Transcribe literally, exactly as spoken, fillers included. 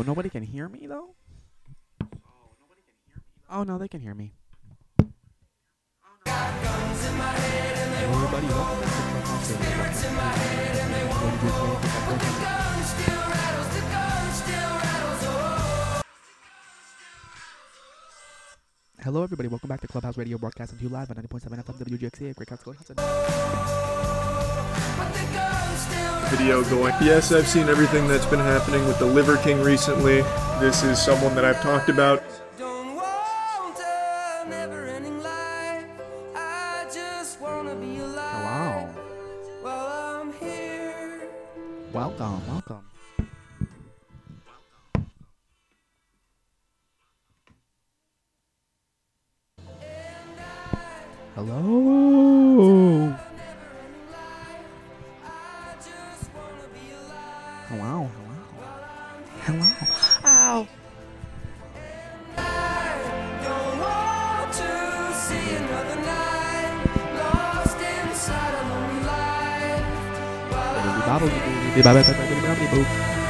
Oh, nobody can hear me though? Oh no, they can hear me. Hello everybody, welcome back to Clubhouse Radio. Hello everybody, welcome back to Clubhouse Radio, broadcasting to you live on ninety point seven F M W G X A at Great County Hudson. Video going. Yes, I've seen everything that's been happening with the Liver King recently. This is someone that I've talked about. Wow. Welcome, welcome. Hello. Hello, hello. Hello. Ow. Bye bye bye bye bye bye bye.